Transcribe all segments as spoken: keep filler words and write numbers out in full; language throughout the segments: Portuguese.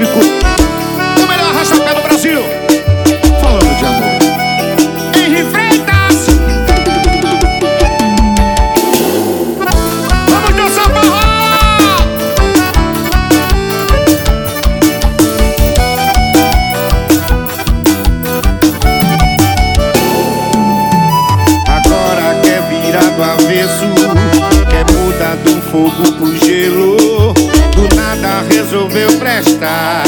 elétrico, o melhor arrasta-pé do Brasil. Falando de amor, Henri Freitas. Vamos dançar forró. Agora quer virar do avesso, quer mudar do fogo pro gelo. Do nada resolveu prestar.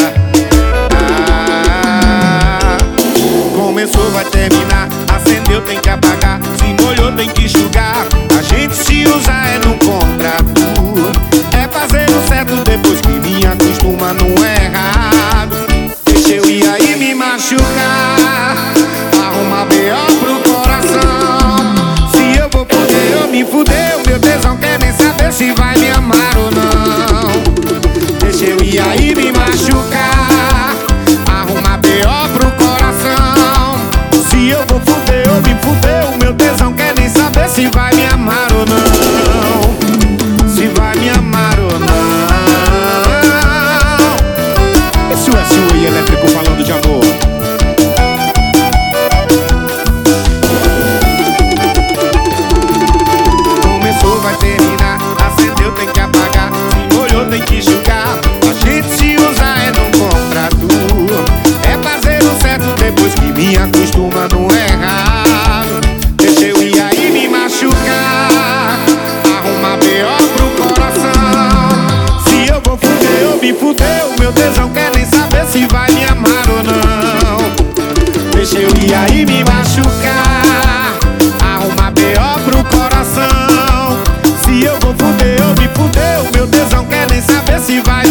Ah, começou, vai terminar. Acendeu, tem que apagar. Se molhou, tem que enxugar. A gente se usa é no contrato. É fazer o certo depois que me acostuma, não é errado. Deixa eu ir aí me machucar, arrumar B O pro coração. Se eu vou poder, eu me fudeu. Meu tesão quer nem saber se vai me amar ou não. Deixa eu ir aí me machucar, arrumar B O pro coração. Se eu vou fuder, eu me fudeu. Meu tesão quer nem saber se vai me amar ou não. Se vai me amar ou não. Esse é o Henri Elétrico falando de amor. Começou, vai terminar. Acendeu, tem que apagar. Se molhou, tem que enxugar. A gente se usa é num contrato. É fazer o certo depois que me acostuma, não é errado. Deixa eu ir aí me machucar, arrumar B O pro coração. Se eu vou fuder, eu me fudeu. Meu tesão quer nem saber se vai me amar ou não. Deixa eu ir aí me machucar, arrumar B O pro coração. Se eu vou fuder, eu me fudeu. Meu tesão quer nem saber se vai